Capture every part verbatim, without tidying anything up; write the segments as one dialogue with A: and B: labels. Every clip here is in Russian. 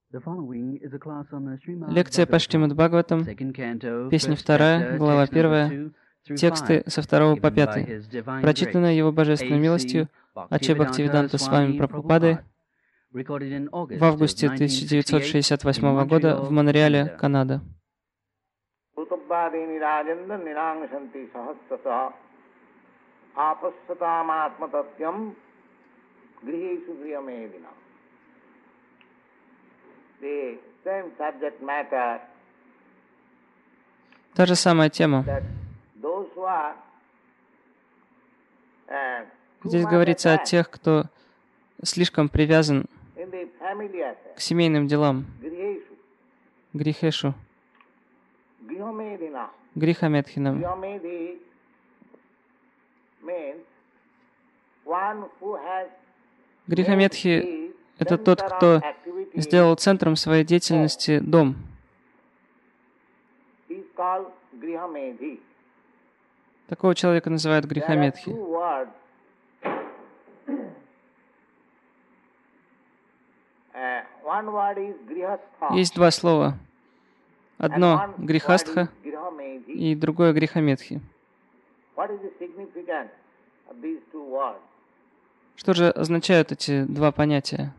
A: Лекция по Шримад Бхагаватам, песня вторая, глава первая, тексты со второго по пятый, прочитанная Его Божественной милостью Аче Бхактивиданта Свами Прабхупады в августе тысяча девятьсот шестьдесят восьмого года в Монреале, Канада. Та же самая тема. Здесь говорится о тех, кто слишком привязан к семейным делам, грихешу, грихамедхинам. Грихамедхи — это тот, кто сделал центром своей деятельности дом. Такого человека называют грихамедхи. Есть два слова. Одно — грихастха и другое — грихамедхи. Что же означают эти два понятия?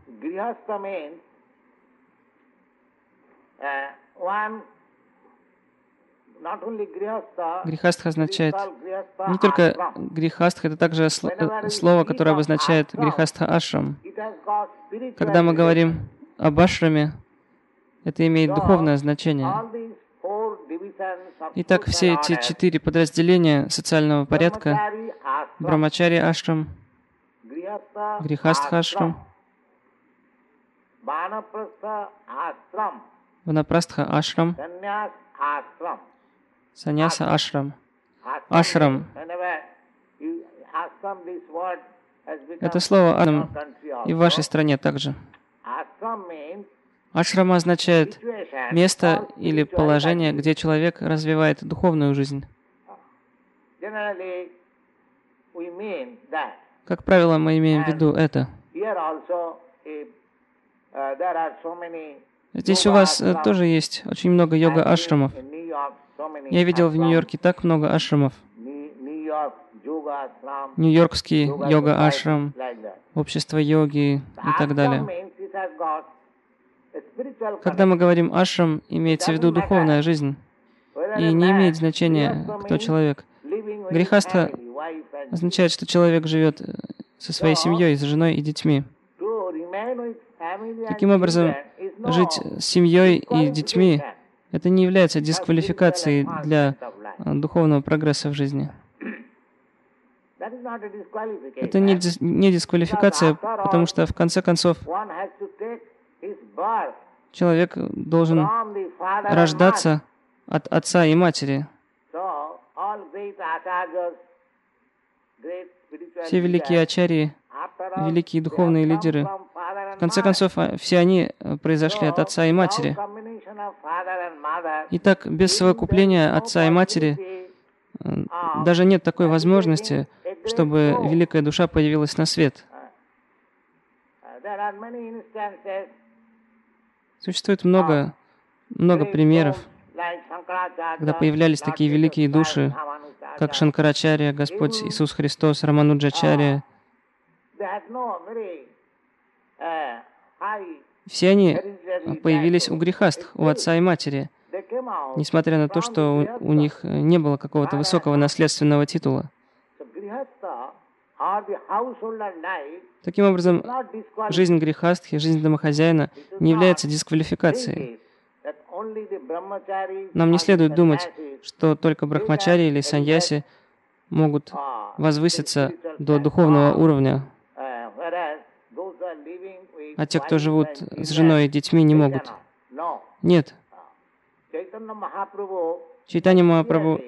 A: Грихастха означает не только грихастха, это также слово, которое обозначает грихастха ашрам. Когда мы говорим об ашраме, это имеет духовное значение. Итак, все эти четыре подразделения социального порядка — Брамачари ашрам, Грихастха ашрам, Ванапрастха ашрам, Саньяса ашрам. Ашрам. Это слово ашрам и в вашей стране также. Ашрама означает место или положение, где человек развивает духовную жизнь. Как правило, мы имеем в виду это. Здесь у вас тоже есть очень много йога-ашрамов. Я видел в Нью-Йорке так много ашрамов. Нью-Йоркский йога-ашрам, общество йоги и так далее. Когда мы говорим ашрам, имеется в виду духовная жизнь. И не имеет значения, кто человек. Грихастха означает, что человек живет со своей семьей, с женой и детьми. Таким образом, жить с семьей и детьми — это не является дисквалификацией для духовного прогресса в жизни. Это не, дис, не дисквалификация, потому что, в конце концов, человек должен рождаться от отца и матери. Все великие ачарьи, великие духовные лидеры, в конце концов, все они произошли от отца и матери. Итак, без совокупления отца и матери даже нет такой возможности, чтобы великая душа появилась на свет. Существует много, много примеров, когда появлялись такие великие души, как Шанкарачарья, Господь Иисус Христос, Рамануджачарья. Все они появились у грихастх, у отца и матери, несмотря на то, что у, у них не было какого-то высокого наследственного титула. Таким образом, жизнь грихастхи, жизнь домохозяина не является дисквалификацией. Нам не следует думать, что только брахмачари или саньяси могут возвыситься до духовного уровня, а те, кто живут с женой и детьми, не могут. Нет. Чайтанья Махапрабху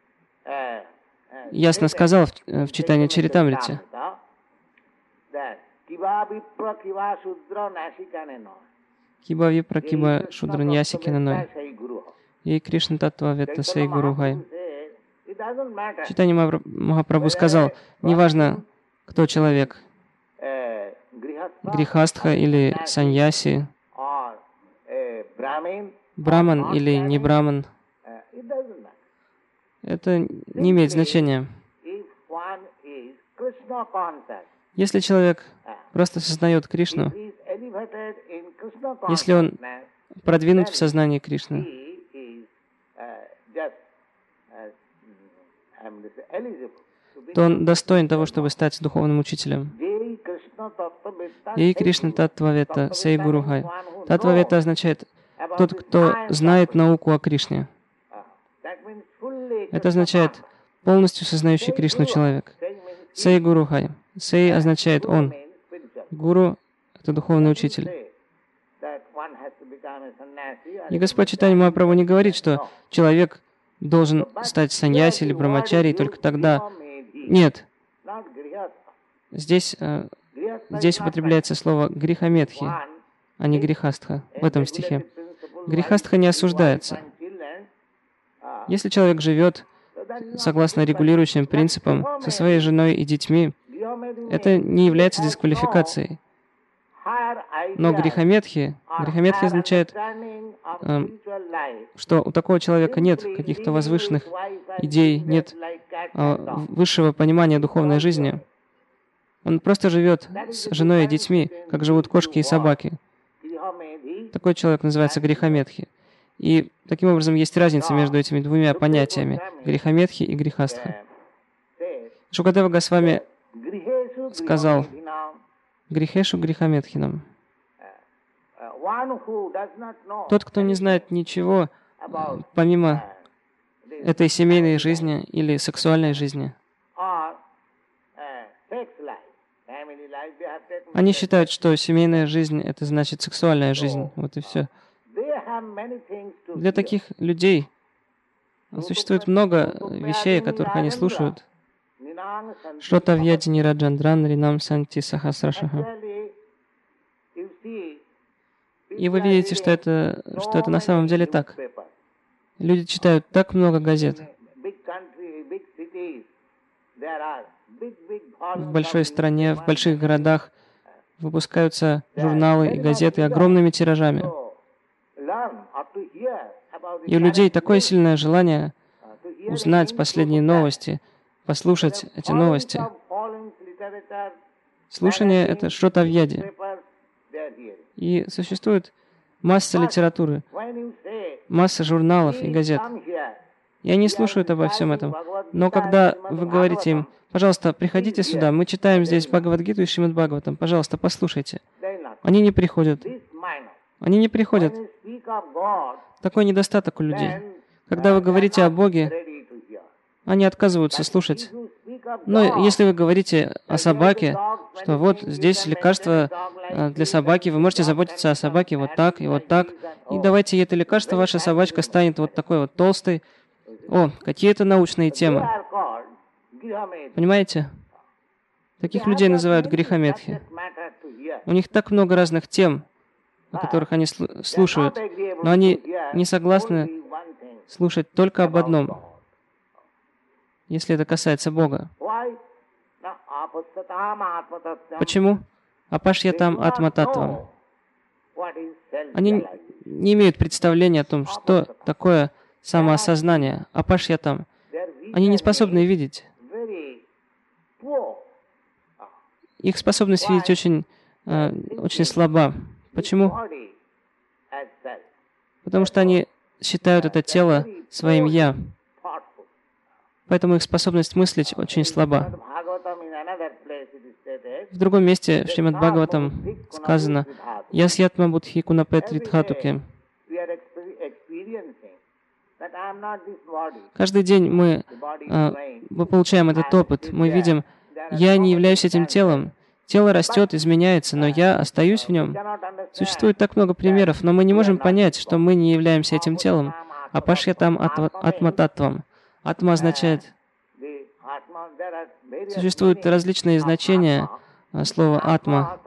A: ясно сказал в, в читании Чаритамрите: «Киба випра, киба шудра ньясикинаной, и Кришна Таттва Ветта Сей Гуругай». Чайтанья Махапрабху сказал: неважно, кто человек, грихастха или саньяси, браман или не браман, это не имеет значения. Если человек просто сознает Кришну, если он продвинут в сознании Кришны, то он достоин того, чтобы стать духовным учителем. Ей Кришна Таттвавета, Сей Гуру Хай. Таттвавета означает тот, кто знает науку о Кришне. Это означает полностью сознающий Кришну человек. Сей Гуру Хай. Сей означает он. Гуру — это духовный учитель. И Господь Чайтанья Махапрабху не говорит, что человек должен стать саньяси или брамачари, только тогда. Нет. Здесь, э, здесь употребляется слово грихаметхи, а не грихастха в этом стихе. Грихастха не осуждается. Если человек живет согласно регулирующим принципам со своей женой и детьми, это не является дисквалификацией. Но грихаметхи, грихаметхи означает, э, что у такого человека нет каких-то возвышенных идей, нет э, высшего понимания духовной жизни. Он просто живет с женой и детьми, как живут кошки и собаки. Такой человек называется грихаметхи. И таким образом есть разница между этими двумя понятиями — грихаметхи и грихастха. Шукадева Госвами сказал: грихешу грихаметхинам. Тот, кто не знает ничего помимо этой семейной жизни или сексуальной жизни, они считают, что семейная жизнь — это значит сексуальная жизнь. Вот и все. Для таких людей существует много вещей, о которых они слушают. Шрота вьядини раджандран ринам санти сахасрашаха. И вы видите, что это, что это на самом деле так. Люди читают так много газет. В большой стране, в больших городах выпускаются журналы и газеты огромными тиражами. И у людей такое сильное желание узнать последние новости, послушать эти новости. Слушание — это шрота вьяди. И существует масса литературы, масса журналов и газет. И они слушают обо всем этом. Но когда вы говорите им: пожалуйста, приходите сюда, мы читаем здесь Бхагавад-гиту и Шримад Бхагаватам, пожалуйста, послушайте. Они не приходят. Они не приходят. Такой недостаток у людей. Когда вы говорите о Боге, они отказываются слушать. Но если вы говорите о собаке, что вот здесь лекарство для собаки, вы можете заботиться о собаке вот так и вот так, и давайте ей это лекарство, ваша собачка станет вот такой вот толстой. О, какие это научные темы. Понимаете? Таких людей называют грихаметхи. У них так много разных тем, о которых они слушают, но они не согласны слушать только об одном, если это касается Бога. Почему? Апашьятам атма-таттвам. Они не имеют представления о том, что такое самоосознание. Апашьятам. Они не способны видеть. Их способность видеть очень, э, очень слаба. Почему? Потому что они считают это тело своим «я». Поэтому их способность мыслить очень слаба. В другом месте в Шримад Бхагаватам сказано: «Ясьятма будхи кунапетритхатуке». Каждый день мы, э, мы получаем этот опыт. Мы видим: я не являюсь этим телом. Тело растет, изменяется, но я остаюсь в нем. Существует так много примеров, но мы не можем понять, что мы не являемся этим телом. Апашьятам атма-таттвам. Атма означает... Существуют различные значения слова «атма».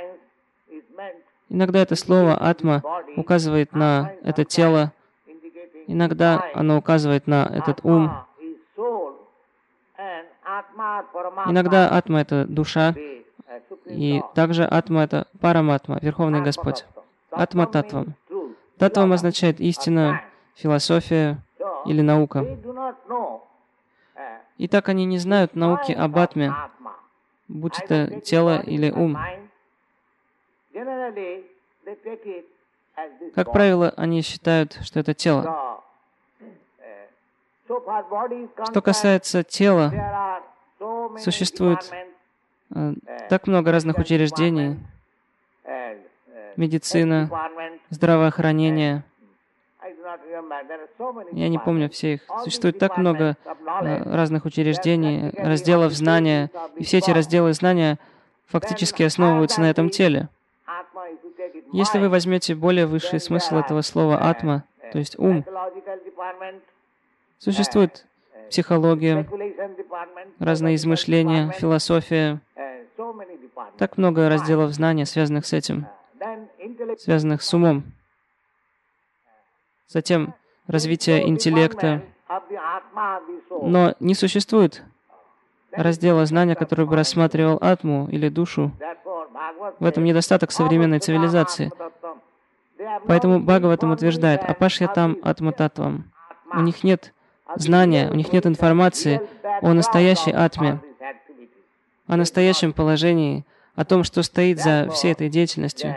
A: Иногда это слово «атма» указывает на это тело, иногда оно указывает на этот ум. Иногда атма — это душа, и также атма — это параматма, Верховный Господь. Атма-таттвам. Татвам означает истина, философия или наука. И так они не знают науки об атме, будь это тело или ум. Как правило, они считают, что это тело. Что касается тела, существует э, так много разных учреждений, медицина, здравоохранение. Я не помню все их. Существует так много э, разных учреждений, разделов знания, и все эти разделы знания фактически основываются на этом теле. Если вы возьмете более высший смысл этого слова «атма», то есть ум, существует психология, разные измышления, философия, так много разделов знания, связанных с этим, связанных с умом. Затем развитие интеллекта. Но не существует раздела знания, который бы рассматривал атму или душу. В этом недостаток современной цивилизации. Поэтому Бхагаватам утверждает «Апашьятам атмататвам». У них нет знания, у них нет информации о настоящей атме, о настоящем положении, о том, что стоит за всей этой деятельностью.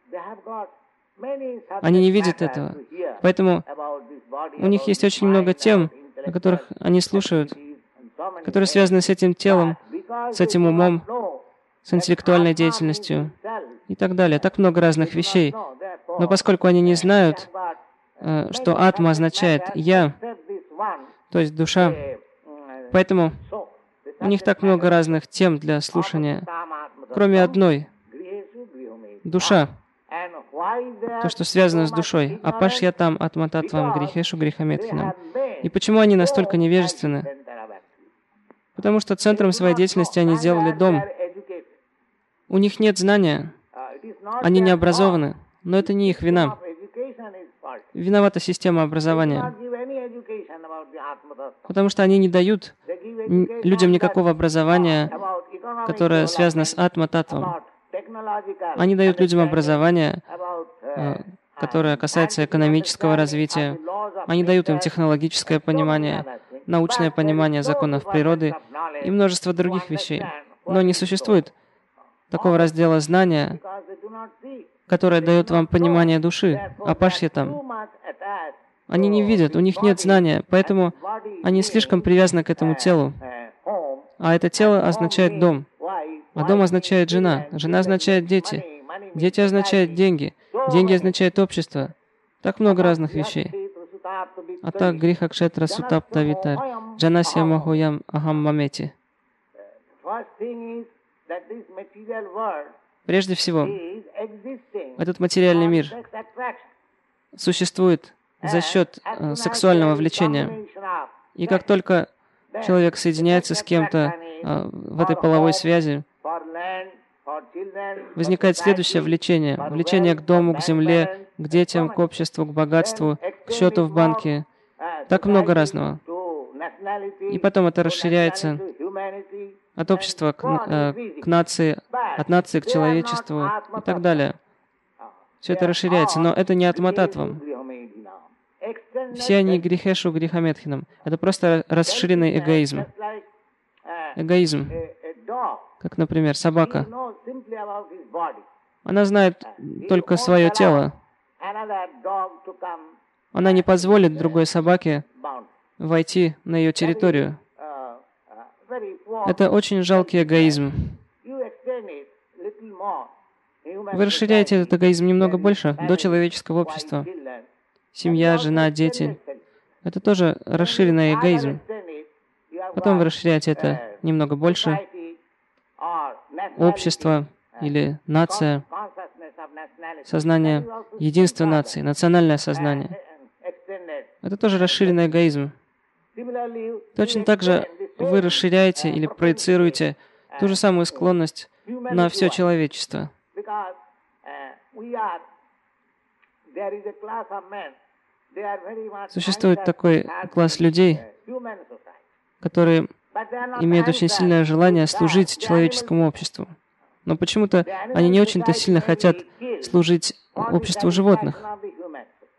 A: Они не видят этого. Поэтому у них есть очень много тем, о которых они слушают, которые связаны с этим телом, с этим умом, с интеллектуальной деятельностью и так далее. Так много разных вещей. Но поскольку они не знают, что атма означает «я», то есть душа, поэтому у них так много разных тем для слушания, кроме одной — душа. То, что связано с душой. Апашьятам атмататвам грихешу грихаметхинам. И почему они настолько невежественны? Потому что центром своей деятельности они сделали дом. У них нет знания. Они не образованы. Но это не их вина. Виновата система образования. Потому что они не дают людям никакого образования, которое связано с атма-татвом. Они дают людям образование, которое касается экономического развития. Они дают им технологическое понимание, научное понимание законов природы и множество других вещей. Но не существует такого раздела знания, которое дает вам понимание души, апашьятам. Они не видят, у них нет знания, поэтому они слишком привязаны к этому телу. А это тело означает дом. А дом означает жена. Жена означает дети. Дети означают деньги. Деньги означают общество. Так много разных вещей. А так гриха кшетра сутапта витар. Джанасья махуям ахам мамети. Прежде всего, этот материальный мир существует за счет э, сексуального влечения. И как только человек соединяется с кем-то э, в этой половой связи, возникает следующее влечение. Влечение к дому, к земле, к детям, к обществу, к богатству, к счету в банке. Так много разного. И потом это расширяется от общества к, э, к нации, от нации к человечеству и так далее. Все это расширяется, но это не атмататвам. Все они грихешу грихаметхинам. Это просто расширенный эгоизм. Эгоизм. Как, например, собака. Она знает только свое тело. Она не позволит другой собаке войти на ее территорию. Это очень жалкий эгоизм. Вы расширяете этот эгоизм немного больше до человеческого общества. Семья, жена, дети. Это тоже расширенный эгоизм. Потом вы расширяете это немного больше. Общество или нация, сознание, единство нации, национальное сознание. Это тоже расширенный эгоизм. Точно так же вы расширяете или проецируете ту же самую склонность на все человечество. Существует такой класс людей, которые имеют очень сильное желание служить человеческому обществу. Но почему-то они не очень-то сильно хотят служить обществу животных.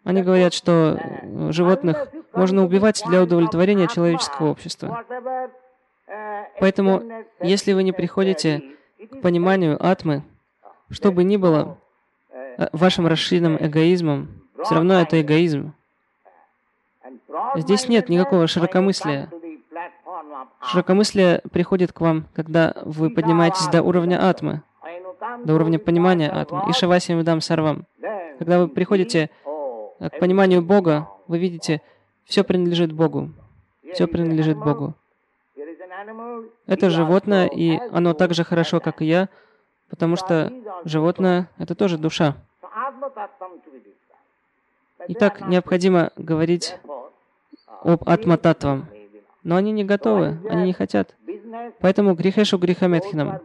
A: Они говорят, что животных можно убивать для удовлетворения человеческого общества. Поэтому, если вы не приходите к пониманию атмы, что бы ни было вашим расширенным эгоизмом, все равно это эгоизм. Здесь нет никакого широкомыслия. Широкомыслие приходит к вам, когда вы поднимаетесь до уровня атмы, до уровня понимания атмы. Ишавасьям видам сарвам. Когда вы приходите к пониманию Бога, вы видите, все принадлежит Богу. Все принадлежит Богу. Это животное, и оно так же хорошо, как и я, потому что животное — это тоже душа. Итак, необходимо говорить об атма-татвам. Но они не готовы, они не хотят. Поэтому грихешу грихаметхинам.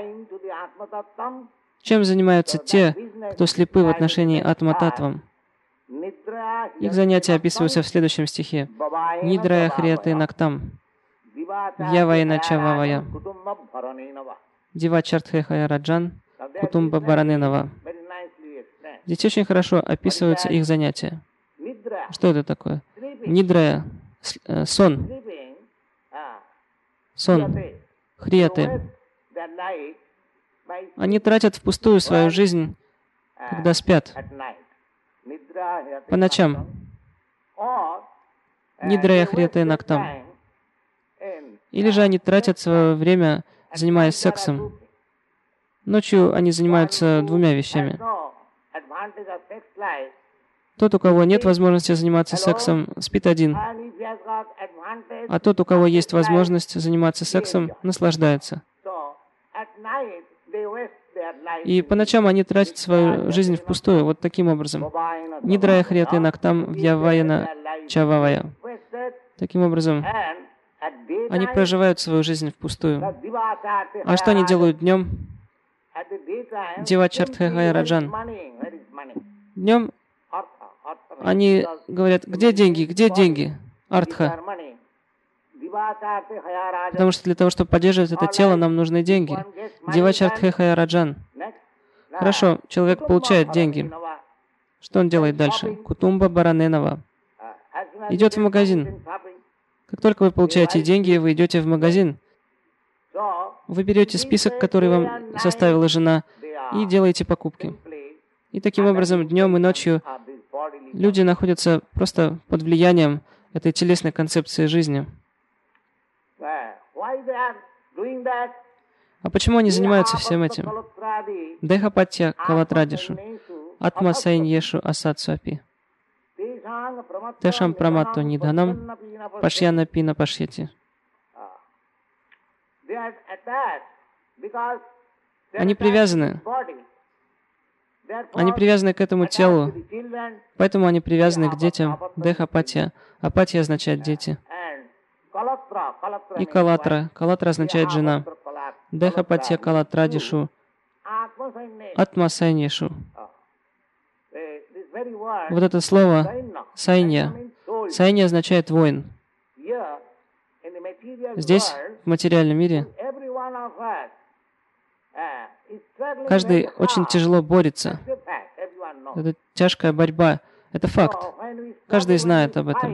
A: Чем занимаются те, кто слепы в отношении атма-татвам? Их занятия описываются в следующем стихе. Нидрая хрияты нактам. Вьявайна чававая. Дива чартхехая раджан. Кутумба бараненова. Здесь очень хорошо описываются их занятия. Что это такое? Нидрая. Сон. Сон. Хрияты. Они тратят впустую свою жизнь, когда спят. По ночам. Нидрая хрияты нактам. Или же они тратят свое время, занимаясь сексом. Ночью они занимаются двумя вещами. Тот, у кого нет возможности заниматься сексом, спит один. А тот, у кого есть возможность заниматься сексом, наслаждается. И по ночам они тратят свою жизнь впустую, вот таким образом. Нидрая хрияты нактам вьявайна чававая. Таким образом, они проживают свою жизнь впустую. А что они делают днем? Дива чартхехая раджан. Днем они говорят, где деньги, где деньги? Артха. Потому что для того, чтобы поддерживать это тело, нам нужны деньги. Дива чартхехая раджан. Хорошо, человек получает деньги. Что он делает дальше? Кутумба бараненова. Идет в магазин. Как только вы получаете деньги, вы идете в магазин. Вы берете список, который вам составила жена, и делаете покупки. И таким образом днем и ночью люди находятся просто под влиянием этой телесной концепции жизни. А почему они занимаются всем этим? Дехапатья калатрадишу, атма сайньешу асатсуапи. Тешам праматту нидханам, пашьяна пина пашьяти. Они привязаны. Они привязаны к этому телу, поэтому они привязаны к детям. Дехапатья. Апатия означает дети. И калатра. Калатра означает жена. Дехапатья калатрадишу. Атма сайньешу. Вот это слово сайнья. Сайнья означает воин. Здесь, в материальном мире, каждый очень тяжело борется. Это тяжкая борьба. Это факт. Каждый знает об этом.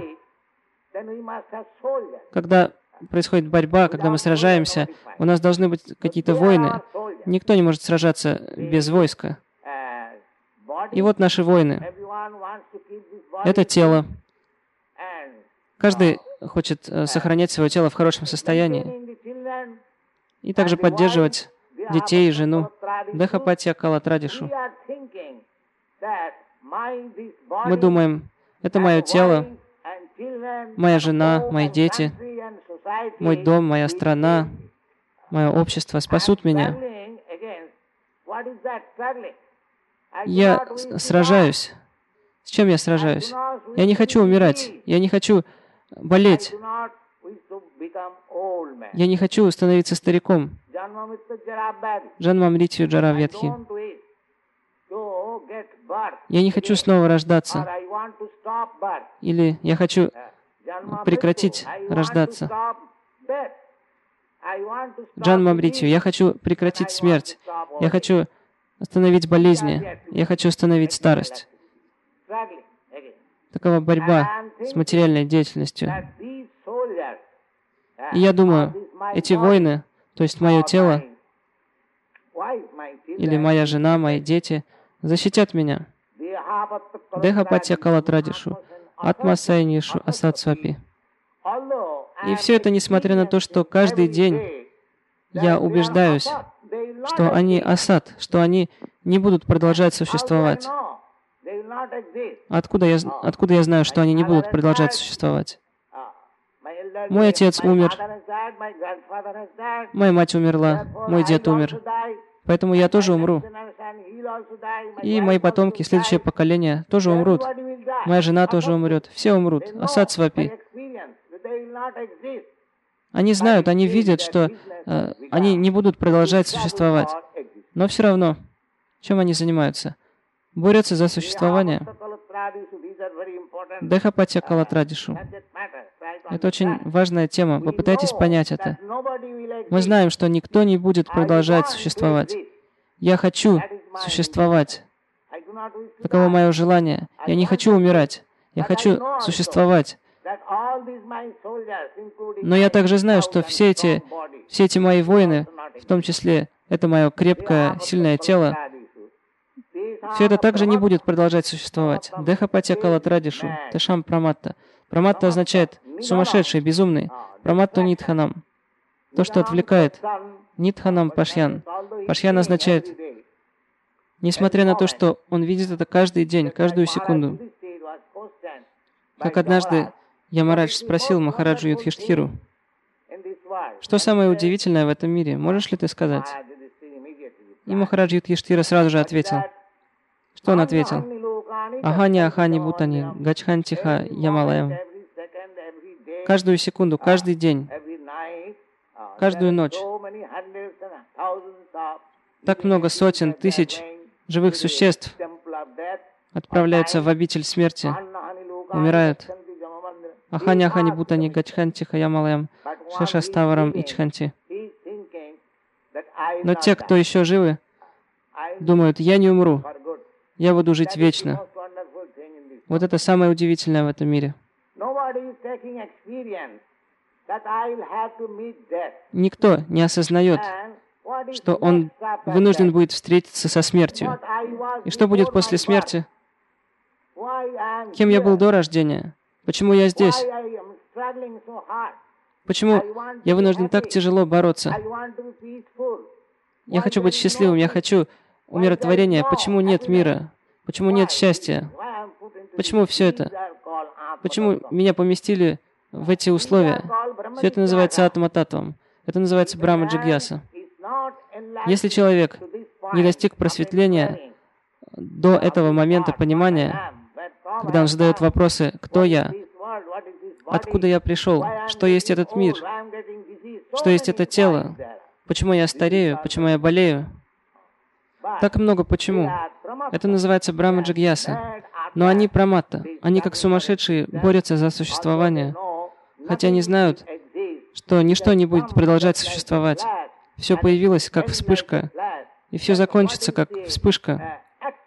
A: Когда происходит борьба, когда мы сражаемся, у нас должны быть какие-то воины. Никто не может сражаться без войска. И вот наши воины. Это тело. Каждый хочет сохранять свое тело в хорошем состоянии. И также поддерживать детей и жену. Дехапатья калатрадишу. Мы думаем, это мое тело, моя жена, мои дети, мой дом, моя страна, мое общество спасут меня. Я сражаюсь. С чем я сражаюсь? Я не хочу умирать. Я не хочу болеть. Я не хочу становиться стариком. Джанма мритью джара вьядхи. Я не хочу снова рождаться. Или я хочу прекратить рождаться. Джанма мритью. Я хочу прекратить смерть. Я хочу остановить болезни. Я хочу остановить старость. Такова борьба с материальной деятельностью. И я думаю, эти воины, то есть мое тело, или моя жена, мои дети, защитят меня. Деха патья калатрадишу, атма сайнишу асад свапи. И все это несмотря на то, что каждый день я убеждаюсь, что они асад, что они не будут продолжать существовать. Откуда я, откуда я знаю, что они не будут продолжать существовать? Мой отец умер, моя мать умерла, мой дед умер, поэтому я тоже умру. И мои потомки, следующее поколение, тоже умрут. Моя жена тоже умрет, все умрут. Асад свапи. Они знают, они видят, что э, они не будут продолжать существовать. Но все равно, чем они занимаются? Борются за существование. Деха патья калатрадишу. Это очень важная тема. Попытайтесь понять это. Мы знаем, что никто не будет продолжать существовать. Я хочу существовать. Таково мое желание. Я не хочу умирать. Я хочу существовать. Но я также знаю, что все эти, все эти мои воины, в том числе это мое крепкое, сильное тело, все это также не будет продолжать существовать. Деха патья калатрадишу, тешам праматта. Праматта означает сумасшедший, безумный. Праматту нитханам. То, что отвлекает. Нитханам пашьян. Пашьян означает, несмотря на то, что он видит это каждый день, каждую секунду. Как однажды Ямарадж спросил Махараджу Юдхиштхиру, что самое удивительное в этом мире, можешь ли ты сказать? И Махарадж Юдхиштхира сразу же ответил. Что он ответил? Ахани, ахани, бутани, гачхантиха, ямалаям. Каждую секунду, каждый день, каждую ночь. Так много сотен, тысяч живых существ отправляются в обитель смерти, умирают. Ахани, ахани, бутани, гачхантиха, ямалаям, шешаставарам, ичханти. Но те, кто еще живы, думают, я не умру, я буду жить вечно. Вот это самое удивительное в этом мире. Никто не осознает, что он вынужден будет встретиться со смертью. И что будет после смерти? Кем я был до рождения? Почему я здесь? Почему я вынужден так тяжело бороться? Я хочу быть счастливым, я хочу умиротворения. Почему нет мира? Почему нет счастья? Почему все это? Почему меня поместили в эти условия? Все это называется атма-татвам. Это называется брахма-джигьяса. Если человек не достиг просветления до этого момента понимания, когда он задает вопросы, кто я, откуда я пришел, что есть этот мир, что есть это тело, почему я старею, почему я болею, так много почему. Это называется брахма-джигьяса. Но они праматта, они как сумасшедшие борются за существование, хотя они знают, что ничто не будет продолжать существовать. Все появилось как вспышка, и все закончится как вспышка.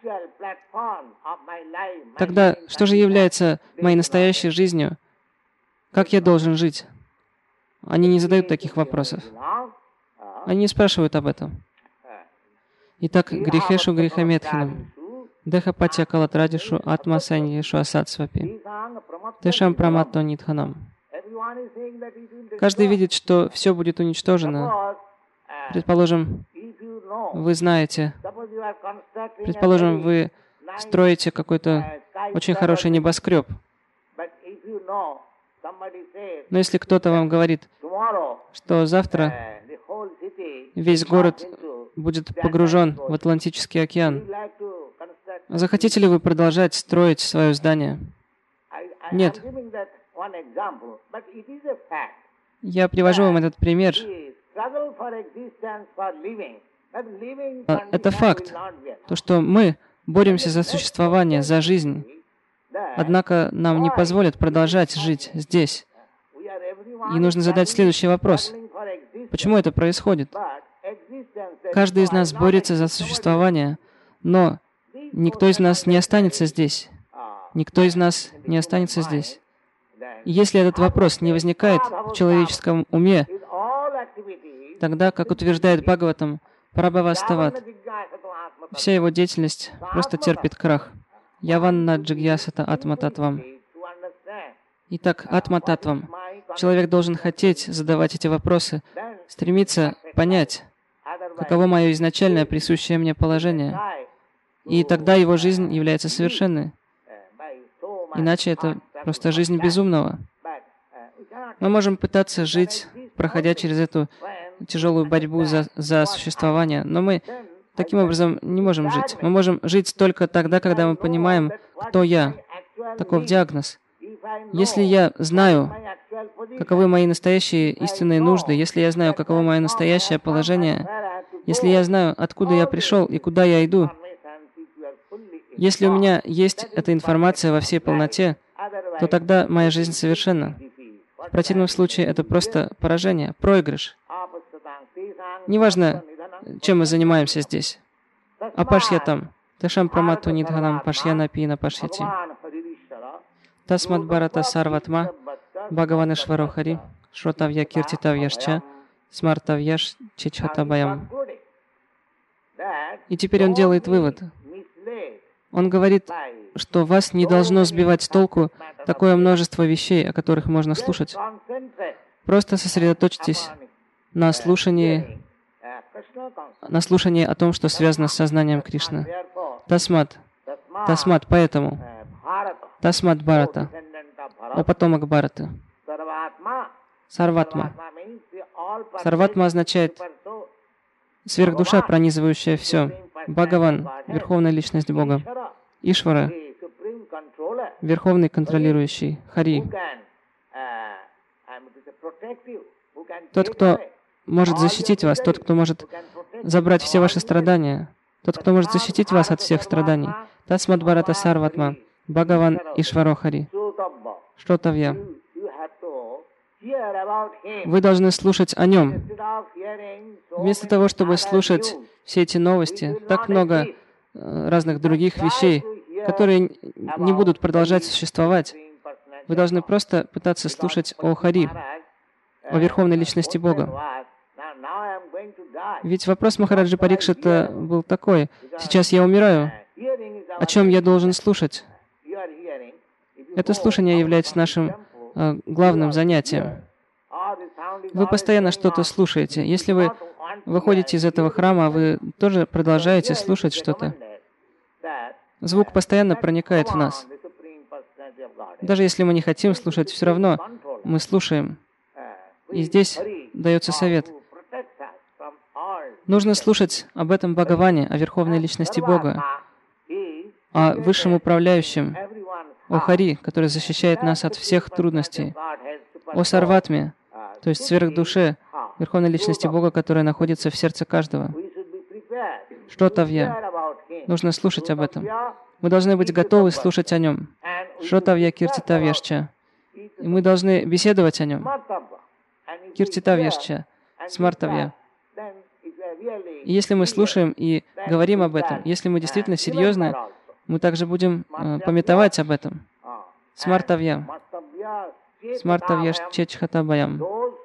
A: Тогда что же является моей настоящей жизнью? Как я должен жить? Они не задают таких вопросов. Они не спрашивают об этом. Итак, грехешу грехаметхинам. Деха патья калатрадишу атма саньешу асад свапи. Тешам праматто нитханам. Каждый видит, что все будет уничтожено. Предположим, вы знаете, предположим, вы строите какой-то очень хороший небоскреб. Но если кто-то вам говорит, что завтра весь город будет погружен в Атлантический океан, захотите ли вы продолжать строить свое здание? Нет. Я привожу вам этот пример. Это факт, то, что мы боремся за существование, за жизнь. Однако нам не позволят продолжать жить здесь. И нужно задать следующий вопрос. Почему это происходит? Каждый из нас борется за существование, но никто из нас не останется здесь. никто из нас не останется здесь. И если этот вопрос не возникает в человеческом уме, тогда, как утверждает Бхагаватам, Прабхавастават, вся его деятельность просто терпит крах. Яванна джигьясата атма-татвам. Итак, атма-татвам. Человек должен хотеть задавать эти вопросы, стремиться понять, каково мое изначальное присущее мне положение. И тогда его жизнь является совершенной. Иначе это просто жизнь безумного. Мы можем пытаться жить, проходя через эту тяжелую борьбу за, за существование, но мы таким образом не можем жить. Мы можем жить только тогда, когда мы понимаем, кто я. Таков диагноз. Если я знаю, каковы мои настоящие истинные нужды, если я знаю, каково мое настоящее положение, если я знаю, откуда я пришел и куда я иду, если у меня есть эта информация во всей полноте, то тогда моя жизнь совершенна. В противном случае это просто поражение, проигрыш. Неважно, чем мы занимаемся здесь. Апашьятам. Тешам прамату нидханам пашьяна пина пашьяти. Тасмат барата сарватма Бхагаванешваро Хари Шротавья киртитавьяшча Смартавьяш чичхатабаям. И теперь он делает вывод. Он говорит, что вас не должно сбивать с толку такое множество вещей, о которых можно слушать. Просто сосредоточьтесь на слушании, на слушании о том, что связано с сознанием Кришны. Тасмат. Тасмат, поэтому. Тасмат Бхарата. О потомок Бхараты. Сарватма. Сарватма означает сверхдуша, пронизывающая все. Бхагаван — Верховная Личность Бога. Ишвара — Верховный Контролирующий. Хари — тот, кто может защитить вас, тот, кто может забрать все ваши страдания, тот, кто может защитить вас от всех страданий. Тасмат Бхарата Сарватма. Бхагаван Ишваро Хари. Шротавья. Вы должны слушать о Нем. Вместо того, чтобы слушать все эти новости, так много разных других вещей, которые не будут продолжать существовать. Вы должны просто пытаться слушать о Хари, о Верховной Личности Бога. Ведь вопрос Махараджи Парикшита был такой: сейчас я умираю, о чем я должен слушать? Это слушание является нашим э, главным занятием. Вы постоянно что-то слушаете. Если вы выходите из этого храма, вы тоже продолжаете слушать что-то. Звук постоянно проникает в нас. Даже если мы не хотим слушать, все равно мы слушаем. И здесь дается совет. Нужно слушать об этом Бхагаване, о Верховной Личности Бога, о Высшем Управляющем, о Хари, который защищает нас от всех трудностей, о Сарватме, то есть сверхдуше, Верховной Личности Бога, которая находится в сердце каждого. Шротавья. Нужно слушать об этом. Мы должны быть готовы слушать о Нем. Шротавья киртитавьяшча. И мы должны беседовать о Нем. Киртитавьяшча. Смартавья. И если мы слушаем и говорим об этом, если мы действительно серьезны, мы также будем э, памятовать об этом. Смартавья. Смартавьяш чечхатабаям.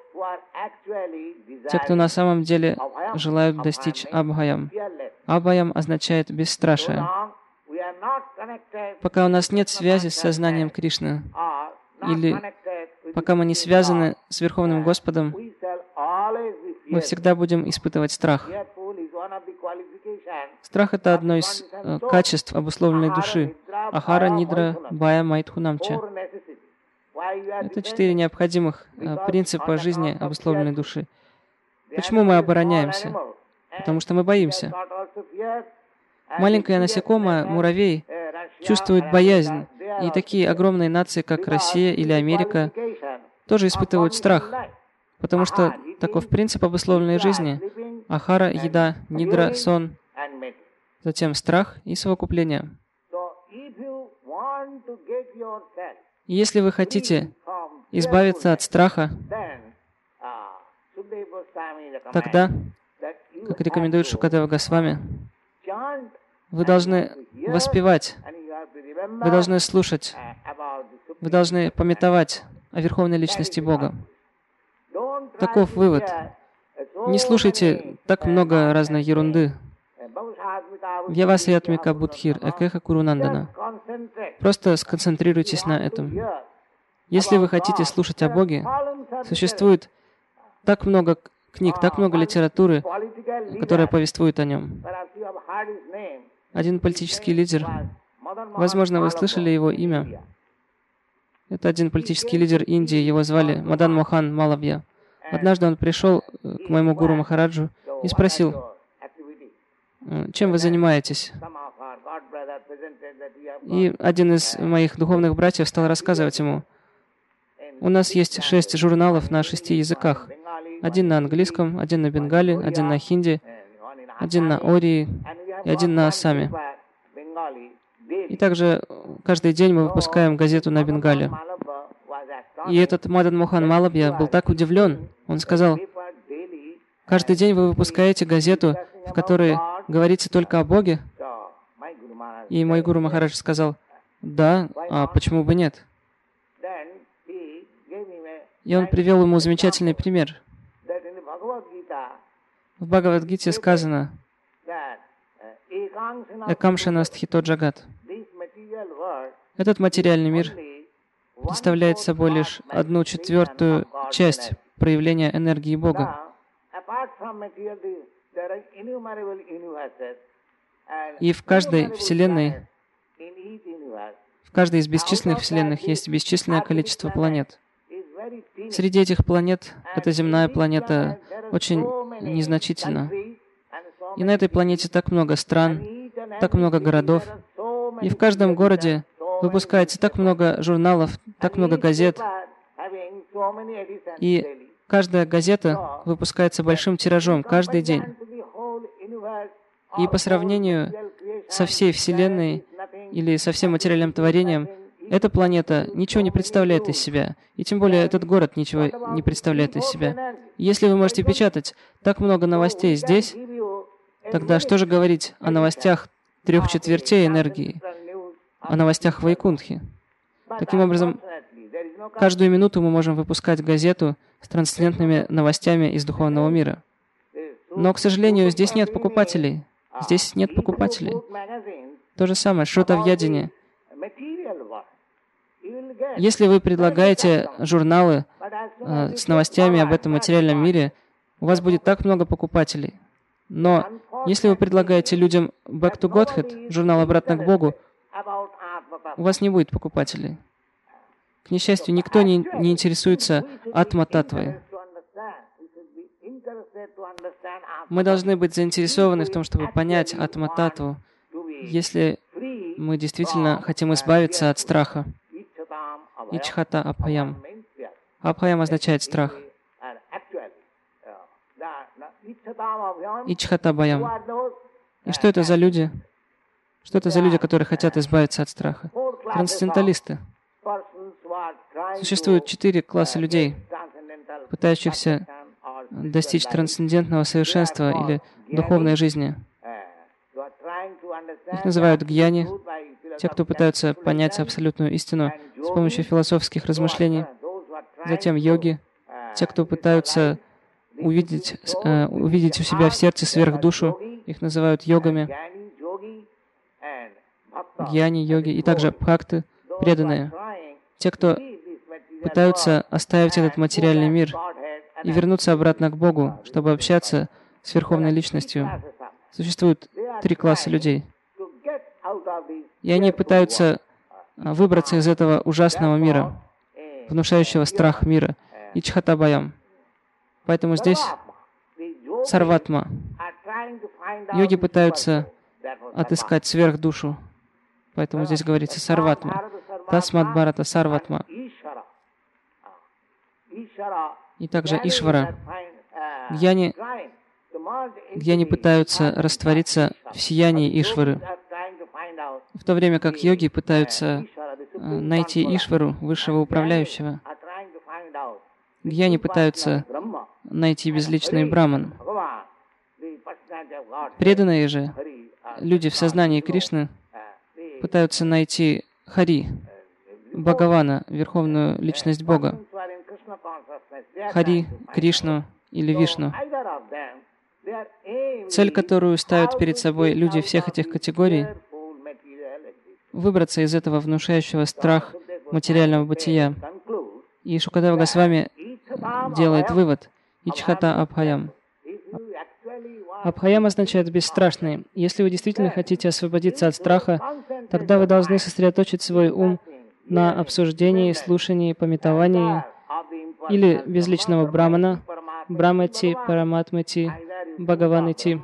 A: Те, кто на самом деле желают достичь абхаям. Абхаям означает бесстрашие. Пока у нас нет связи с сознанием Кришны, или пока мы не связаны с Верховным Господом, мы всегда будем испытывать страх. Страх — это одно из э, качеств обусловленной души. Ахара, нидра, бая, майтхунамча. Это четыре необходимых э, принципа жизни обусловленной души. Почему мы обороняемся? Потому что мы боимся. Маленькое насекомое, муравей, чувствует боязнь. И такие огромные нации, как Россия или Америка, тоже испытывают страх. Потому что таков принцип обусловленной жизни. Ахара, еда, нидра, сон, затем страх и совокупление. И если вы хотите избавиться от страха, тогда, как рекомендует Шукадева Госвами, вы должны воспевать Вы должны слушать, вы должны памятовать о Верховной Личности Бога. Таков вывод. Не слушайте так много разной ерунды. Вьявасаятмика Будхир, Экеха Курунандана. Просто сконцентрируйтесь на этом. Если вы хотите слушать о Боге, существует так много книг, так много литературы, которая повествует о Нем. Один политический лидер, возможно, вы слышали его имя. Это один политический лидер Индии, его звали Мадан Мохан Малавья. Однажды он пришел к моему гуру Махараджу и спросил, чем вы занимаетесь? И один из моих духовных братьев стал рассказывать ему, у нас есть шесть журналов на шести языках. Один на английском, один на бенгале, один на хинди, один на ории и один на ассаме. И также каждый день мы выпускаем газету на бенгале. И этот Мадан Мохан Малавья был так удивлен. Он сказал, каждый день вы выпускаете газету, в которой говорится только о Боге? И мой гуру Махарадж сказал, да, а почему бы нет? И он привел ему замечательный пример. В Бхагавад-гите сказано, «Экамшана стхито джагат». Этот материальный мир представляет собой лишь одну четвертую часть проявления энергии Бога. И в каждой вселенной, в каждой из бесчисленных вселенных есть бесчисленное количество планет. Среди этих планет эта земная планета очень незначительна. И на этой планете так много стран, так много городов. И в каждом городе выпускается так много журналов, так много газет. И каждая газета выпускается большим тиражом каждый день. И по сравнению со всей Вселенной или со всем материальным творением, эта планета ничего не представляет из себя. И тем более этот город ничего не представляет из себя. Если вы можете печатать так много новостей здесь, тогда что же говорить о новостях трех четвертей энергии, о новостях Вайкунтхи? Таким образом, каждую минуту мы можем выпускать газету с трансцендентными новостями из духовного мира. Но, к сожалению, здесь нет покупателей. Здесь нет покупателей. То же самое, Шрутавьядини. Если вы предлагаете журналы э, с новостями об этом материальном мире, у вас будет так много покупателей. Но если вы предлагаете людям Back to Godhead, журнал «Обратно к Богу», у вас не будет покупателей. К несчастью, никто не, не интересуется атма-татвой. Мы должны быть заинтересованы в том, чтобы понять атма-татву, если мы действительно хотим избавиться от страха. Ичхата Абхаям. Абхаям означает страх. Ичхата Абхаям. И что это за люди? Что это за люди, которые хотят избавиться от страха? Трансценденталисты. Существует четыре класса людей, пытающихся достичь трансцендентного совершенства или духовной жизни. Их называют гьяни, те, кто пытаются понять абсолютную истину с помощью философских размышлений. Затем йоги, те, кто пытаются увидеть, э, увидеть у себя в сердце сверхдушу, их называют йогами. Гьяни, йоги, и также бхакты, преданные. Те, кто пытаются оставить этот материальный мир и вернуться обратно к Богу, чтобы общаться с Верховной Личностью. Существует три класса людей. И они пытаются выбраться из этого ужасного мира, внушающего страх мира, Ичхата-Абхаям. Поэтому здесь сарватма. Йоги пытаются отыскать сверхдушу. Поэтому здесь говорится сарватма. Тасмат Бхарата сарватма. И также Ишвара. Гьяни, гьяни пытаются раствориться в сиянии Ишвары, в то время как йоги пытаются найти Ишвару, высшего управляющего. Гьяни пытаются найти безличный Браман. Преданные же, люди в сознании Кришны, пытаются найти Хари, Бхагавана, Верховную Личность Бога, Хари, Кришну или Вишну. Цель, которую ставят перед собой люди всех этих категорий, выбраться из этого внушающего страх материального бытия. И Шукадева Госвами делает вывод: Ичхата Абхаям. Абхаям означает бесстрашный. Если вы действительно хотите освободиться от страха, тогда вы должны сосредоточить свой ум на обсуждении, слушании, памятовании или безличного брамана, Брамати, Параматмати, Бхагаванити,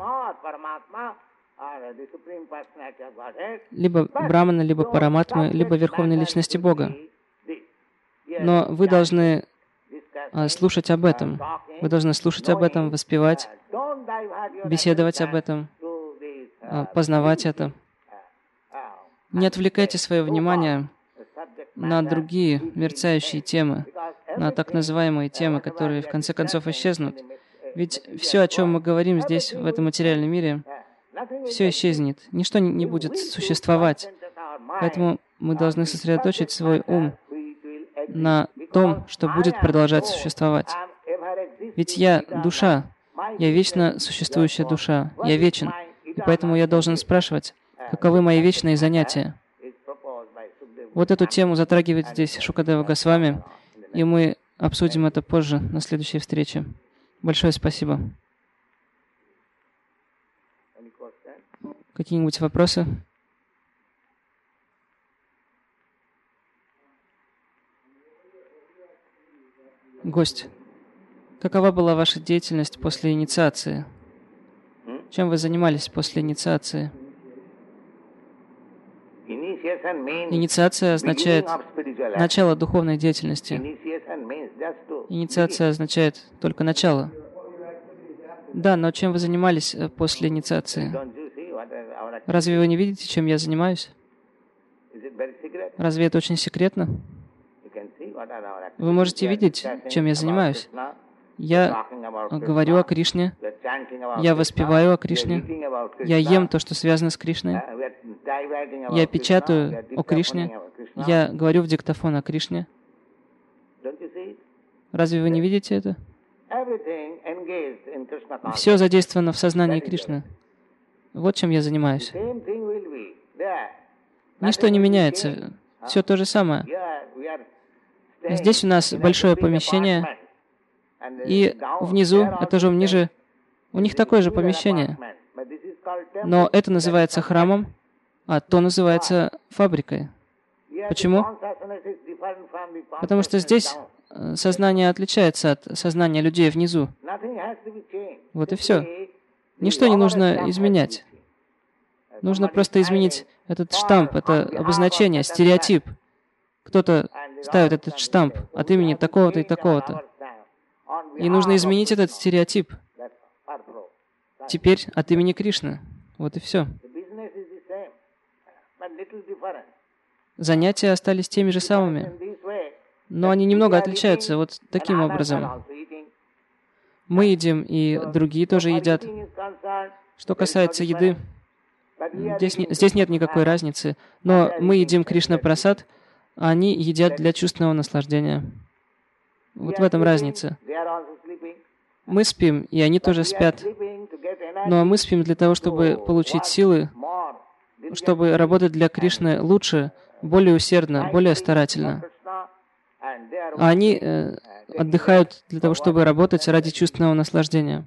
A: либо Брамана, либо Параматмы, либо Верховной Личности Бога. Но вы должны а, слушать об этом. Вы должны слушать об этом, воспевать, беседовать об этом, а, познавать это. Не отвлекайте свое внимание на другие мерцающие темы, на так называемые темы, которые в конце концов исчезнут. Ведь все, о чем мы говорим здесь, в этом материальном мире, все исчезнет. Ничто не будет существовать. Поэтому мы должны сосредоточить свой ум на том, что будет продолжать существовать. Ведь я душа, я вечно существующая душа, я вечен, и поэтому я должен спрашивать, каковы мои вечные занятия. Вот эту тему затрагивает здесь Шукадева Госвами, и мы обсудим это позже, на следующей встрече. Большое спасибо. Какие-нибудь вопросы? Гость, какова была ваша деятельность после инициации? Чем вы занимались после инициации? Инициация означает начало духовной деятельности. Инициация означает только начало. Да, но чем вы занимались после инициации? Разве вы не видите, чем я занимаюсь? Разве это очень секретно? Вы можете видеть, чем я занимаюсь. Я говорю о Кришне, я воспеваю о Кришне, я ем то, что связано с Кришной, я печатаю о Кришне, я говорю в диктофон о Кришне. Разве вы не видите это? Все задействовано в сознании Кришны. Вот чем я занимаюсь. Ничто не меняется. Все то же самое. Здесь у нас большое помещение, и внизу, этажом ниже, у них такое же помещение. Но это называется храмом, а то называется фабрикой. Почему? Потому что здесь сознание отличается от сознания людей внизу. Вот и все. Ничто не нужно изменять. Нужно просто изменить этот штамп, это обозначение, стереотип. Кто-то ставит этот штамп от имени такого-то и такого-то. И нужно изменить этот стереотип. Теперь от имени Кришны. Вот и все. Занятия остались теми же самыми, но они немного отличаются вот таким образом. Мы едим, и другие тоже едят. Что касается еды, здесь, не, здесь нет никакой разницы, но мы едим Кришна-прасад, а они едят для чувственного наслаждения. Вот в этом разница. Мы спим, и они тоже спят. Но мы спим для того, чтобы получить силы, чтобы работать для Кришны лучше, более усердно, более старательно. А они э, отдыхают для того, чтобы работать ради чувственного наслаждения.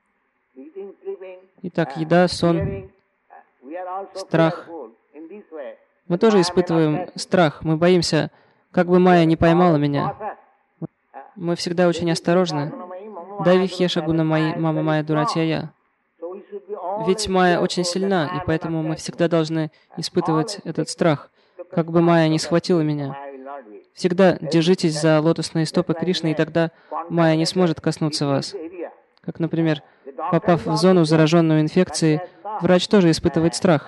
A: Итак, еда, сон, страх. Мы тоже испытываем страх. Мы боимся, как бы Майя не поймала меня. Мы всегда очень осторожны. Дави хеша гуна майи, мама Майя дуратья я. Ведь Майя очень сильна, и поэтому мы всегда должны испытывать этот страх, как бы Майя не схватила меня. Всегда держитесь за лотосные стопы Кришны, и тогда Майя не сможет коснуться вас. Как, например, попав в зону, зараженную инфекцией, врач тоже испытывает страх.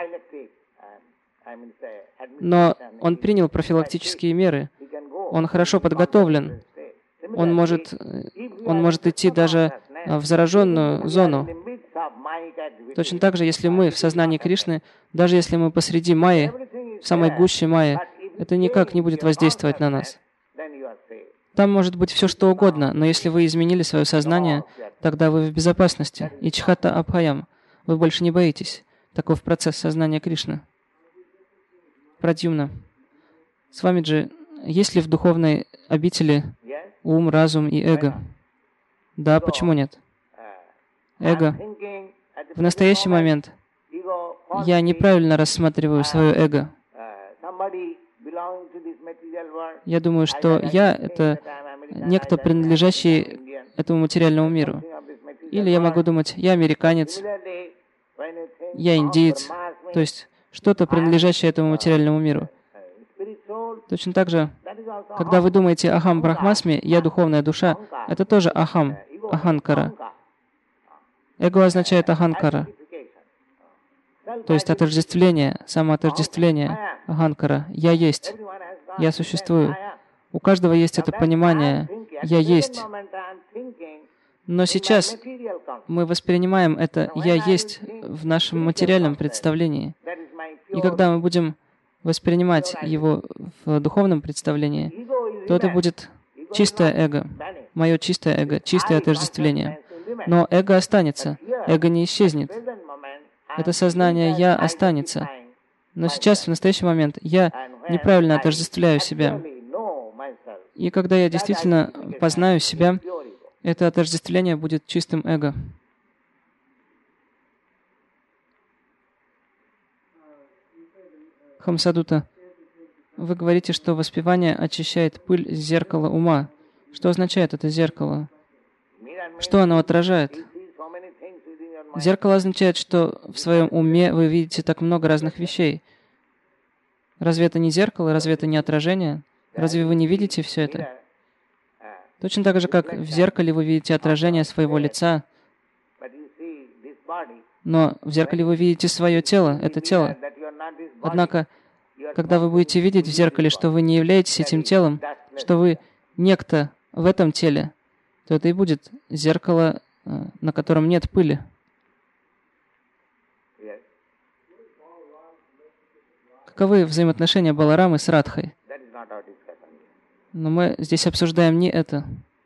A: Но он принял профилактические меры. Он хорошо подготовлен. Он может, он может идти даже в зараженную зону. Точно так же, если мы в сознании Кришны, даже если мы посреди Майи, в самой гуще майя, это никак не будет воздействовать на нас. Там может быть все, что угодно, но если вы изменили свое сознание, тогда вы в безопасности. Ичхата Абхаям. Вы больше не боитесь. Таков процесс сознания Кришны. Прадьюмна. Свамиджи, есть ли в духовной обители ум, разум и эго? Да, почему нет? Эго. В настоящий момент я неправильно рассматриваю свое эго. Я думаю, что я — это некто, принадлежащий этому материальному миру. Или я могу думать, я американец, я индиец, то есть что-то, принадлежащее этому материальному миру. Точно так же, когда вы думаете «Ахам Брахмасми», «Я духовная душа», это тоже «Ахам», «Аханкара». Эго означает «Аханкара», то есть отождествление, самоотождествление, «Аханкара». «Я есть», «Я существую». У каждого есть это понимание «Я есть». Но сейчас мы воспринимаем это «Я есть» в нашем материальном представлении. И когда мы будем воспринимать его в духовном представлении, то это будет чистое эго, мое чистое эго, чистое отождествление. Но эго останется, эго не исчезнет. Это сознание «я» останется. Но сейчас, в настоящий момент, я неправильно отождествляю себя. И когда я действительно познаю себя, это отождествление будет чистым эго. Хамсадута, вы говорите, что воспевание очищает пыль с зеркала ума. Что означает это зеркало? Что оно отражает? Зеркало означает, что в своем уме вы видите так много разных вещей. Разве это не зеркало? Разве это не отражение? Разве вы не видите все это? Точно так же, как в зеркале вы видите отражение своего лица, но в зеркале вы видите свое тело, это тело. Однако, когда вы будете видеть в зеркале, что вы не являетесь этим телом, что вы некто в этом теле, то это и будет зеркало, на котором нет пыли. Каковы взаимоотношения Баларамы с Радхой? Но мы здесь обсуждаем не это.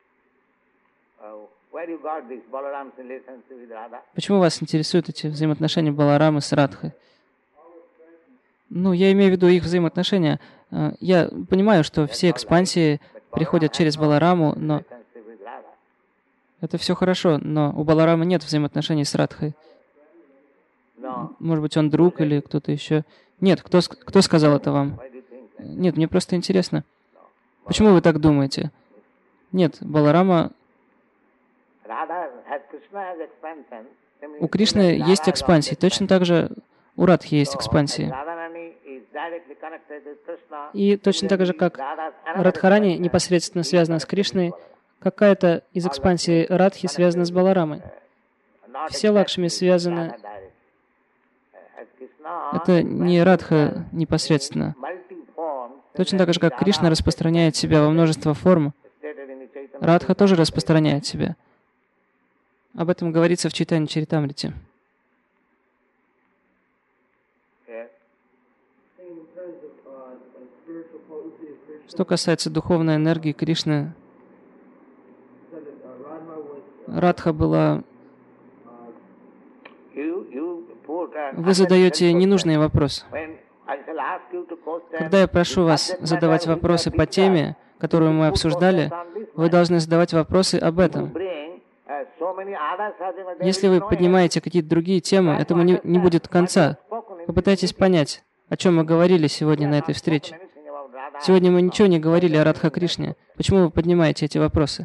A: Почему вас интересуют эти взаимоотношения Баларамы с Радхой? Ну, я имею в виду их взаимоотношения. Я понимаю, что все экспансии приходят через Балараму, но это все хорошо, но у Баларамы нет взаимоотношений с Радхой. Может быть, он друг или кто-то еще. Нет, кто, кто сказал это вам? Нет, мне просто интересно. Почему вы так думаете? Нет, Баларама... У Кришны есть экспансии, точно так же у Радхи есть экспансии. И точно так же, как Радхарани непосредственно связана с Кришной, какая-то из экспансий Радхи связана с Баларамой. Все Лакшми связаны... Это не Радха непосредственно. Точно так же, как Кришна распространяет себя во множество форм, Радха тоже распространяет себя. Об этом говорится в Чайтанья Чаритамрите. Что касается духовной энергии Кришны, Радха была... Вы задаете ненужный вопрос. Когда я прошу вас задавать вопросы по теме, которую мы обсуждали, вы должны задавать вопросы об этом. Если вы поднимаете какие-то другие темы, этому не, не будет конца. Попытайтесь понять, о чем мы говорили сегодня на этой встрече. Сегодня мы ничего не говорили о Радха Кришне. Почему вы поднимаете эти вопросы?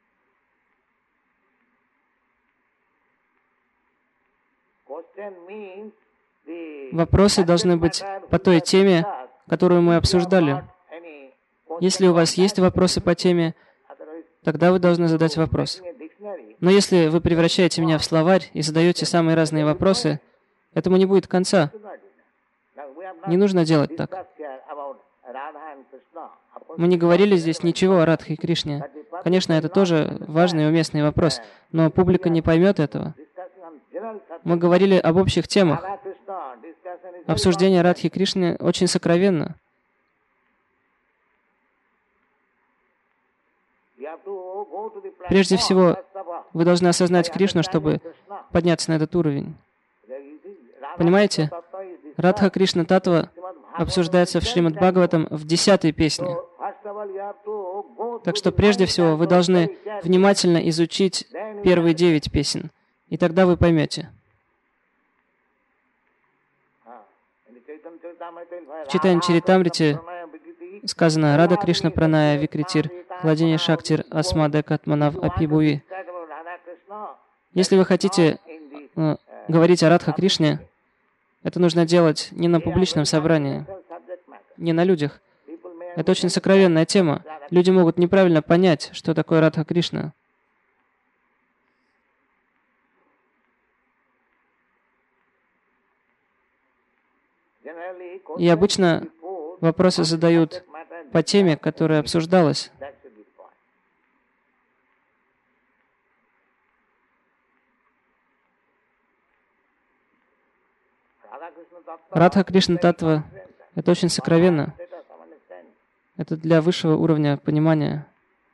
A: Вопросы должны быть по той теме, которую мы обсуждали. Если у вас есть вопросы по теме, тогда вы должны задать вопрос. Но если вы превращаете меня в словарь и задаете самые разные вопросы, этому не будет конца. Не нужно делать так. Мы не говорили здесь ничего о Радхе и Кришне. Конечно, это тоже важный и уместный вопрос, но публика не поймет этого. Мы говорили об общих темах. обсуждение Радхи Кришны очень сокровенно. Прежде всего, вы должны осознать Кришну, чтобы подняться на этот уровень. Понимаете? Радха Кришна Татва обсуждается в Шримад Бхагаватам в десятой песне. Так что прежде всего вы должны внимательно изучить первые девять песен, и тогда вы поймете. В Чайтанья Чаритамрите сказано «Рада Кришна Праная Викритир, Владение Шактир Асмадек Атманав Апибуви». Если вы хотите э, говорить о Радха Кришне, это нужно делать не на публичном собрании, не на людях. Это очень сокровенная тема. Люди могут неправильно понять, что такое Радха Кришна. И обычно вопросы задают по теме, которая обсуждалась. Радха Кришна Татва — это очень сокровенно. Это для высшего уровня понимания.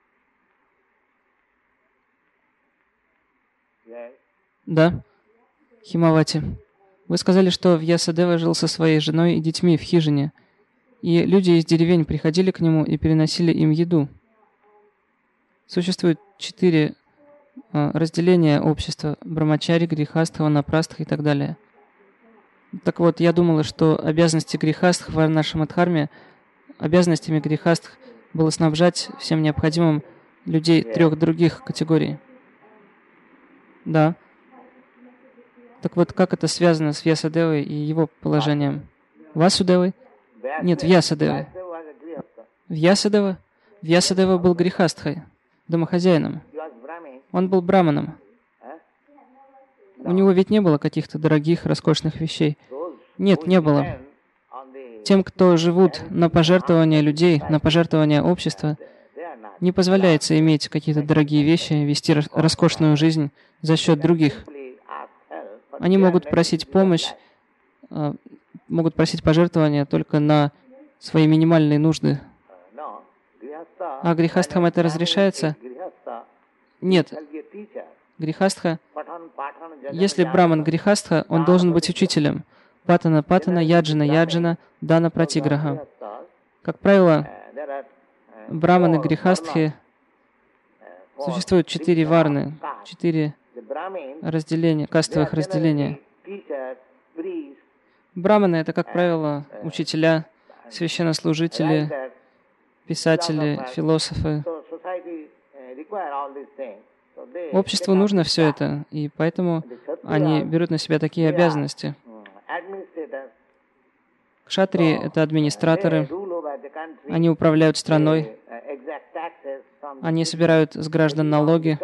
A: Да, Химавати. Вы сказали, что Вьясадева жил со своей женой и детьми в хижине, и люди из деревень приходили к нему и переносили им еду. Существует четыре э, разделения общества: Брамачари, Грихастха, Ванапрастха и так далее. Так вот, я думала, что обязанности Грихастх в Варнашамадхарме, обязанностями Грихастх было снабжать всем необходимым людей трех других категорий. Да. Так вот, как это связано с Вьясадевой и его положением? Васудевой? Нет, Вьясадевой. Вьясадева? Вьясадева был Грихастхой, домохозяином. Он был браманом. У него ведь не было каких-то дорогих, роскошных вещей. Нет, не было. Тем, кто живут на пожертвования людей, на пожертвования общества, не позволяется иметь какие-то дорогие вещи, вести роскошную жизнь за счет других. Они могут просить помощь, могут просить пожертвования только на свои минимальные нужды. А грихастхам это разрешается? Нет. Грихастха, если браман грихастха, он должен быть учителем. Патана патана, яджана яджана, дана пратиграха. Как правило, браманы грихастхи, существует четыре варны, четыре разделения, кастовых разделения. Браманы — это, как правило, учителя, священнослужители, писатели, философы. Обществу нужно все это, и поэтому они берут на себя такие обязанности. Кшатрии — это администраторы, они управляют страной, они собирают с граждан налоги,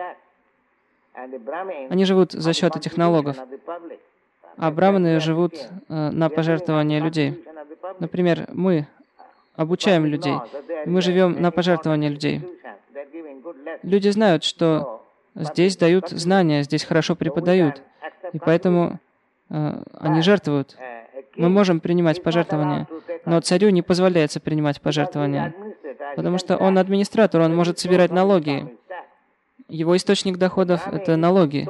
A: они живут за счет этих налогов, а браманы живут э, на пожертвования людей. Например, мы обучаем людей, мы живем на пожертвования людей. Люди знают, что здесь дают знания, здесь хорошо преподают, и поэтому э, они жертвуют. Мы можем принимать пожертвования, но царю не позволяется принимать пожертвования, потому что он администратор, он может собирать налоги. Его источник доходов — это налоги.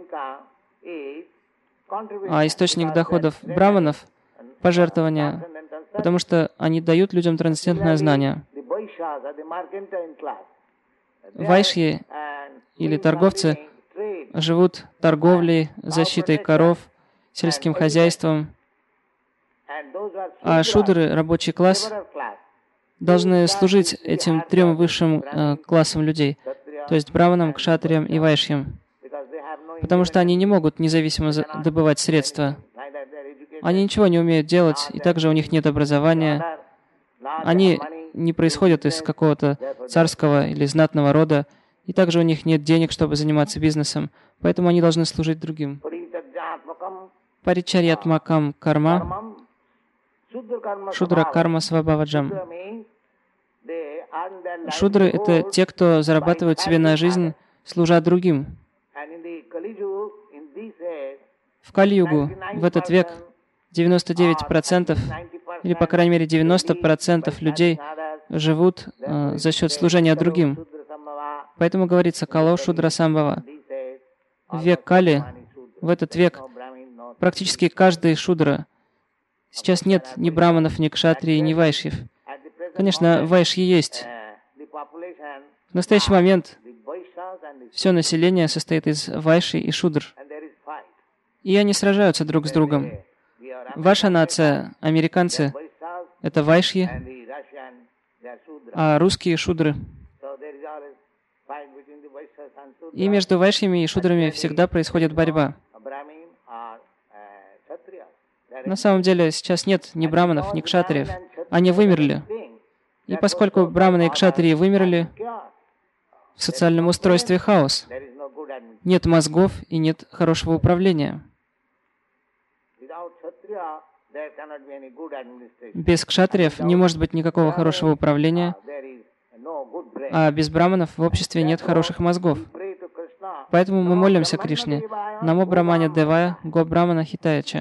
A: А источник доходов браманов — пожертвования, потому что они дают людям трансцендентное знание. Вайшьи или торговцы живут торговлей, защитой коров, сельским хозяйством, а шудры, рабочий класс, должны служить этим трем высшим э, классам людей, то есть браманам, кшатриям и вайшьям, потому что они не могут независимо добывать средства. Они ничего не умеют делать, и также у них нет образования. Они не происходят из какого-то царского или знатного рода, и также у них нет денег, чтобы заниматься бизнесом, поэтому они должны служить другим. Паричарьятмакам карма, шудра карма свабхаваджам. Шудры — это те, кто зарабатывают себе на жизнь, служа другим. В Кали-югу, в этот век, девяносто девять процентов, или, по крайней мере, девяносто процентов людей живут э, за счет служения другим. Поэтому говорится «Кало Шудра Самбхава». В век Кали, в этот век, практически каждый шудра. Сейчас нет ни браманов, ни кшатрии, ни вайшьев. Конечно, вайшьи есть. В настоящий момент все население состоит из вайши и шудр. И они сражаются друг с другом. Ваша нация, американцы, это вайшьи, а русские — шудры. И между вайшьями и шудрами всегда происходит борьба. На самом деле сейчас нет ни браманов, ни кшатриев. Они вымерли. И поскольку браманы и кшатрии вымерли, в социальном устройстве хаос. Нет мозгов и нет хорошего управления. Без кшатриев не может быть никакого хорошего управления, а без браманов в обществе нет хороших мозгов. Поэтому мы молимся Кришне. Намо Брамане Девая, Го Брамана Хитаяча.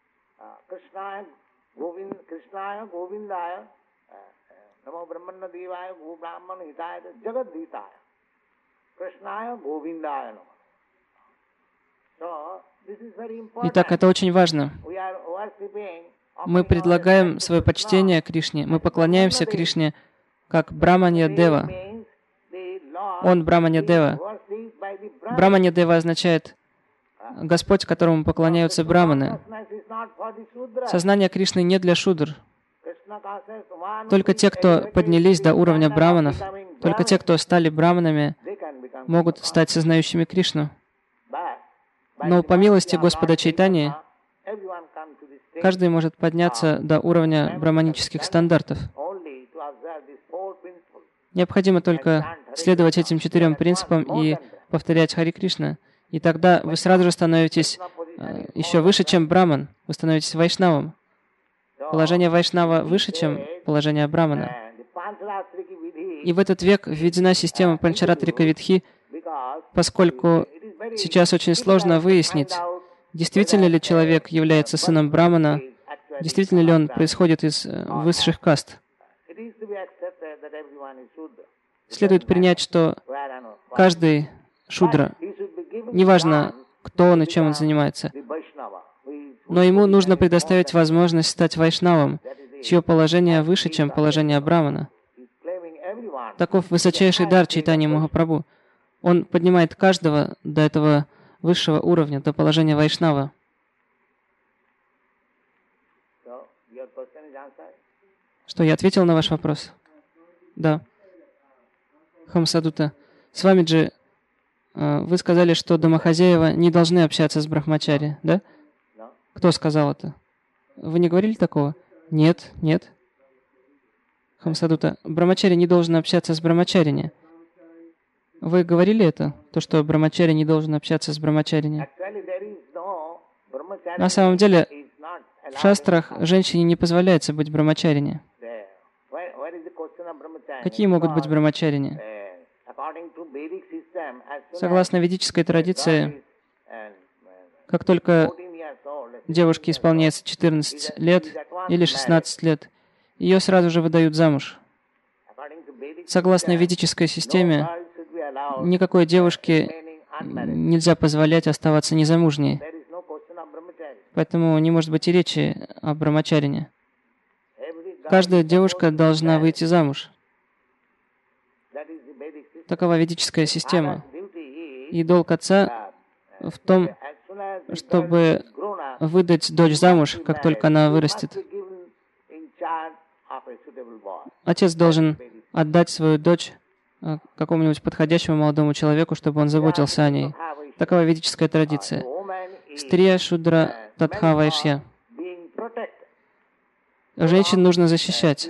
A: Итак, это очень важно. Мы предлагаем свое почтение Кришне, мы поклоняемся Кришне как Браманья Дева. Он Браманья Дева. Браманья Дева означает Господь, которому поклоняются браманы. Сознание Кришны не для шудр. Только те, кто поднялись до уровня браманов, только те, кто стали браманами, могут стать сознающими Кришну. Но по милости Господа Чайтаньи каждый может подняться до уровня браманических стандартов. Необходимо только следовать этим четырем принципам и повторять Хари Кришна. И тогда вы сразу же становитесь э, еще выше, чем браман. Вы становитесь вайшнавом. Положение вайшнава выше, чем положение брамана. И в этот век введена система Панчаратрика Видхи, поскольку сейчас очень сложно выяснить, действительно ли человек является сыном брамана, действительно ли он происходит из э, высших каст. Следует принять, что каждый шудра, неважно, кто он и чем он занимается, но ему нужно предоставить возможность стать вайшнавом, чье положение выше, чем положение брамана. Таков высочайший дар Чайтаньи Махапрабху. Он поднимает каждого до этого высшего уровня, до положения вайшнава. Что, я ответил на ваш вопрос? Да. Хамсадута. Свамиджи, вы сказали, что домохозяева не должны общаться с брахмачари, да? Кто сказал это? Вы не говорили такого? Нет, нет. Хамсадута. Брахмачари не должен общаться с брахмачарине. Вы говорили это? То, что брахмачари не должен общаться с брахмачарине? На самом деле, в шастрах женщине не позволяется быть брахмачарине. Какие могут быть брахмачарине? Согласно ведической традиции, как только девушке исполняется четырнадцать лет или шестнадцать лет, ее сразу же выдают замуж. Согласно ведической системе, никакой девушке нельзя позволять оставаться незамужней. Поэтому не может быть и речи о брахмачарине. Каждая девушка должна выйти замуж. Такова ведическая система. И долг отца в том, чтобы выдать дочь замуж, как только она вырастет. Отец должен отдать свою дочь какому-нибудь подходящему молодому человеку, чтобы он заботился о ней. Такова ведическая традиция. Стрия шудра татха вайшья. Женщин нужно защищать.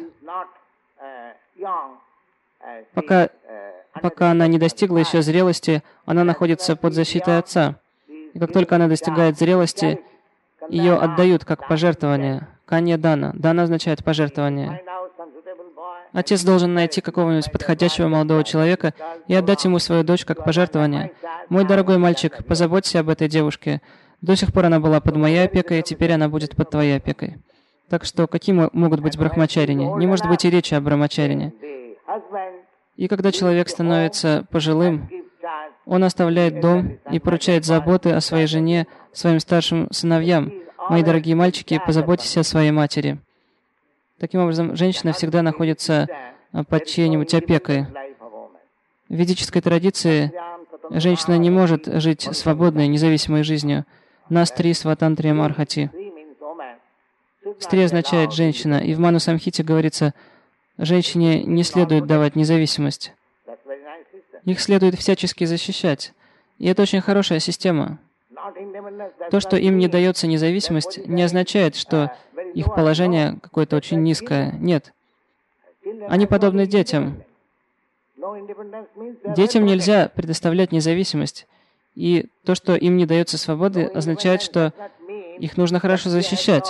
A: Пока, пока она не достигла еще зрелости, она находится под защитой отца. И как только она достигает зрелости, ее отдают как пожертвование. Канья дана. Дана означает пожертвование. Отец должен найти какого-нибудь подходящего молодого человека и отдать ему свою дочь как пожертвование. Мой дорогой мальчик, позаботься об этой девушке. До сих пор она была под моей опекой, теперь она будет под твоей опекой. Так что какие могут быть брахмачарине? Не может быть и речи о брахмачарине. И когда человек становится пожилым, он оставляет дом и поручает заботы о своей жене своим старшим сыновьям. Мои дорогие мальчики, позаботьтесь о своей матери. Таким образом, женщина всегда находится под чьей-нибудь опекой. В ведической традиции женщина не может жить свободной, независимой жизнью. Настри сватантриям архати. Стри означает «женщина», и в Ману Самхите говорится, женщине не следует давать независимость. Их следует всячески защищать. И это очень хорошая система. То, что им не дается независимость, не означает, что их положение какое-то очень низкое. Нет. Они подобны детям. Детям нельзя предоставлять независимость. И то, что им не дается свободы, означает, что их нужно хорошо защищать.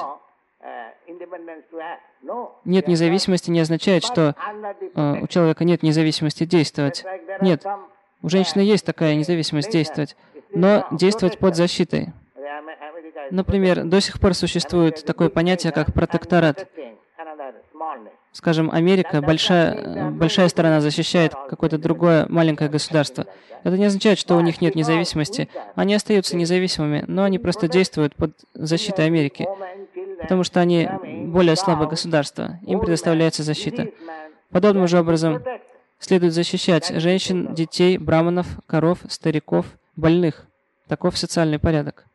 A: Нет независимости не означает, что э, у человека нет независимости действовать. Нет. У женщины есть такая независимость действовать, но действовать под защитой. Например, до сих пор существует такое понятие, как протекторат. Скажем, Америка, большая, большая страна защищает какое-то другое маленькое государство. Это не означает, что у них нет независимости. Они остаются независимыми, но они просто действуют под защитой Америки, потому что они более слабое государство. Им предоставляется защита. Подобным же образом следует защищать женщин, детей, браманов, коров, стариков, больных. Таков социальный порядок.